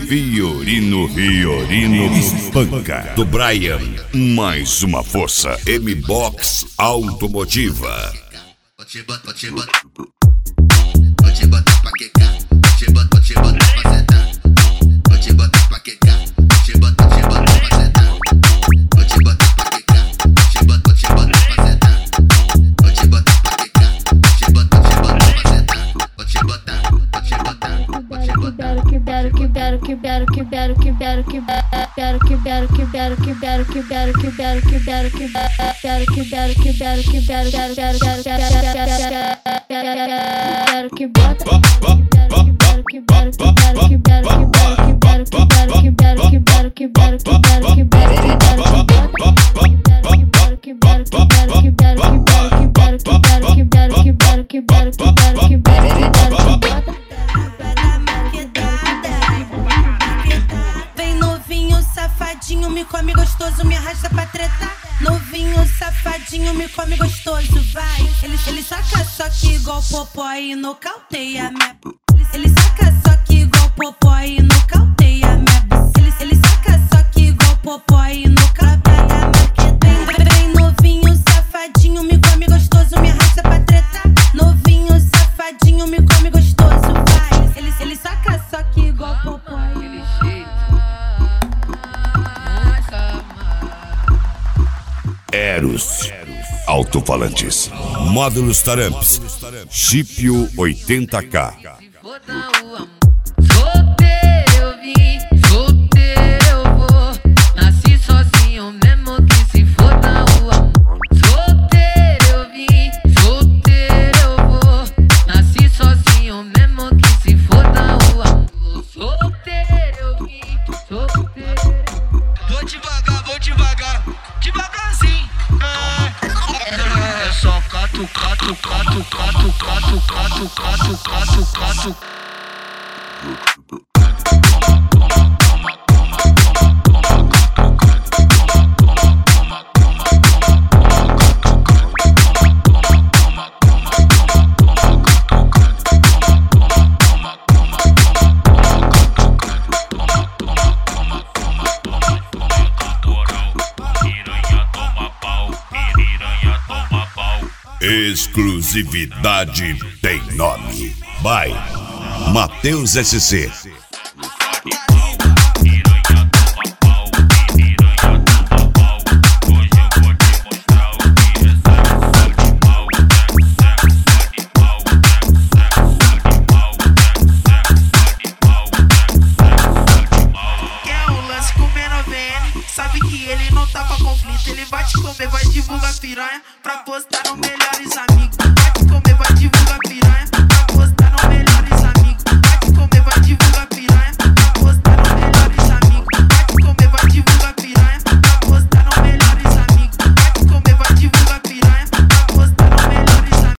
Fiorino espanca. Do Brian, mais uma força. M-Box Automotiva. Vou te botar pra quecar, vou te botar pra sentar. Vou te botar pra quecar, vou te botar pra sentar. Vou te botar pra quecar, vou te botar pra sentar. Vou te botar pra quecar, vou te botar pra sentar. Vou te botar. Me come gostoso, me arrasta pra tretar. Novinho, safadinho, me come gostoso, vai. Ele saca só que igual popó e nocauteia minha. Ele saca só que igual popó e nocauteia minha. Ele saca só que igual popó e nocauteia minha. Vem novinho, safadinho, me come gostoso, me arrasta pra tretar. Novinho, safadinho, me come gostoso, vai. Ele saca só que igual popó e Eros Alto-falantes, módulos Taramps, Chipio 80K. Solteiro eu vim, solteiro eu vou. Nasci sozinho mesmo que se foda o amor. Solteiro eu vim, solteiro eu vou. Nasci sozinho mesmo que se foda o amor. Solteiro eu vim, solteiro. Vou devagar, devagarzinho. É só cato. Exclusividade tem nome. By Matheus SC. Sabe que ele não tá pra conflito. Ele vai te comer, vai divulgar piranha pra postar no Melhores Amigos.